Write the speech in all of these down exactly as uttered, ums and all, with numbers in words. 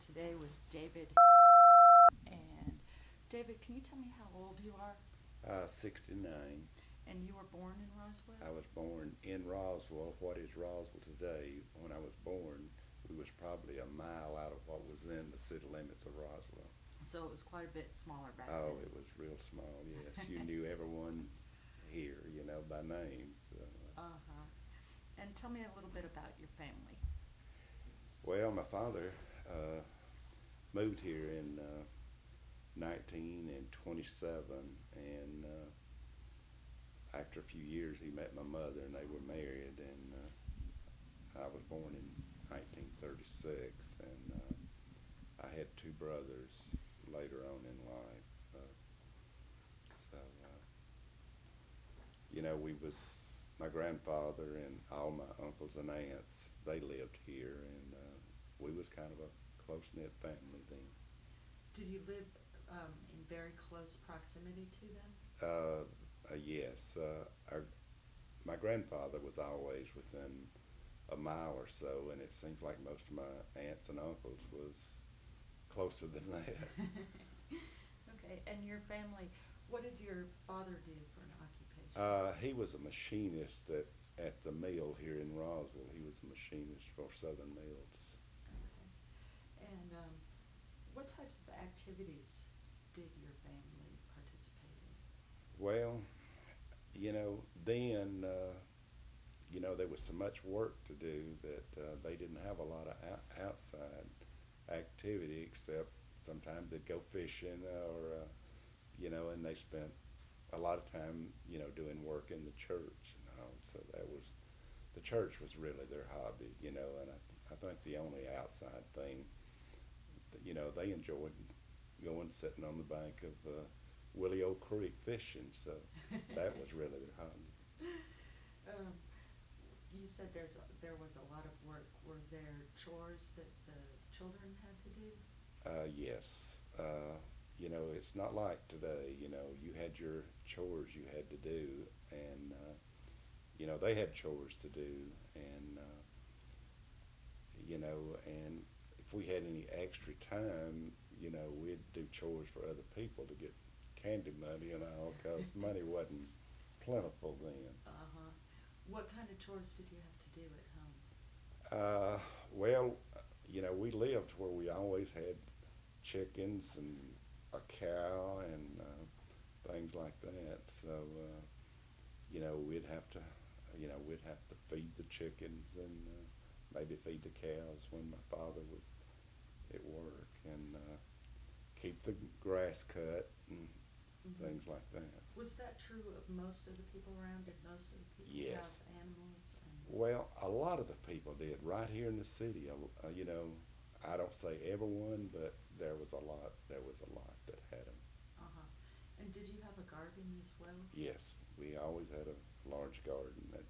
today with David. And David, can you tell me how old you are? Uh, sixty-nine. And you were born in Roswell? I was born in Roswell. What is Roswell today? When I was born, we was probably a mile out of what was then the city limits of Roswell. So it was quite a bit smaller back Oh, then. it was real small, yes. You knew everyone here, you know, by name. So, uh, Uh-huh. And tell me a little bit about your family. well, my father uh, moved here in uh, nineteen twenty-seven, and uh, after a few years, he met my mother, and they were married. And uh, I was born in nineteen thirty-six, and uh, I had two brothers later on in life. Uh, so, uh, you know, we was my grandfather and all my uncles and aunts. They lived here, and uh, we was kind of a close knit family then. Did you live um, in very close proximity to them? Uh, uh, yes, uh, our, my grandfather was always within a mile or so, and it seems like most of my aunts and uncles was closer than that. Okay, and your family, what did your father do for an occupation? Uh, he was a machinist at, at the mill here in Roswell. He was a machinist for Southern Mills. Okay. And um, what types of activities did your family participate in? Well, you know, then, uh, you know, there was so much work to do that uh, they didn't have a lot of out- outside activity, except sometimes they'd go fishing or, uh, you know, and they spent a lot of time, you know, doing work in the church and all. So that was, the church was really their hobby, you know, and I, I think the only outside thing, that, you know, they enjoyed going sitting on the bank of uh, Willie O Creek fishing. So that was really their hobby. Um, you said there's a, there was a lot of work. Were there chores that the children had to do? Uh, yes. Uh, you know, it's not like today. You know, you had your chores you had to do, and uh, you know they had chores to do, and uh, you know, and if we had any extra time, you know, we'd do chores for other people to get candy money and all, because money wasn't plentiful then. Uh-huh. What kind of chores did you have to do at home? Uh, well, you know, we lived where we always had chickens and a cow and uh, things like that. So, uh, you know, we'd have to, you know, we'd have to feed the chickens and uh, maybe feed the cows when my father was at work, and uh, keep the grass cut and Mhm. things like that. Was that true of most of the people around? Did most of the people have Yes. animals? And Well, a lot of the people did right here in the city. Uh, you know, I don't say everyone, but there was a lot. There was a lot that had them. uh-huh. And did you have a garden as well? Yes, we always had a large garden that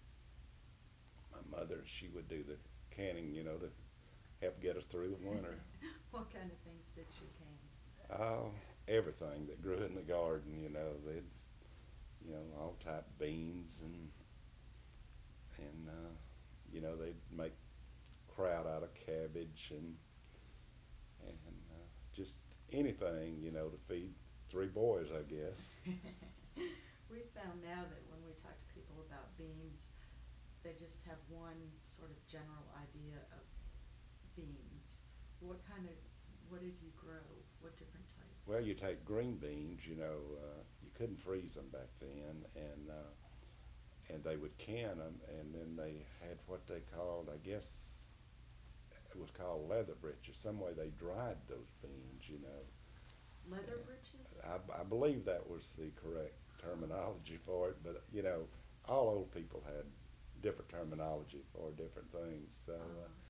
my mother, she would do the canning, you know, to help get us through the winter. What kind of things did she can? Oh, everything that grew in the garden, you know, they'd, you know, all type beans and and uh, you know they'd make kraut out of cabbage and and uh, just anything, you know, to feed three boys, I guess. We found now that when we talk to people about beans, they just have one sort of general idea of beans. What kind of, what did you grow? What different types? Well, you take green beans, you know, uh, you couldn't freeze them back then, and uh, and they would can them, and then they had what they called, I guess, it was called leather britches. Some way they dried those beans, you know. Leather And britches? I, I believe that was the correct terminology for it, but you know, all old people had different terminology for different things. So uh, Uh-huh.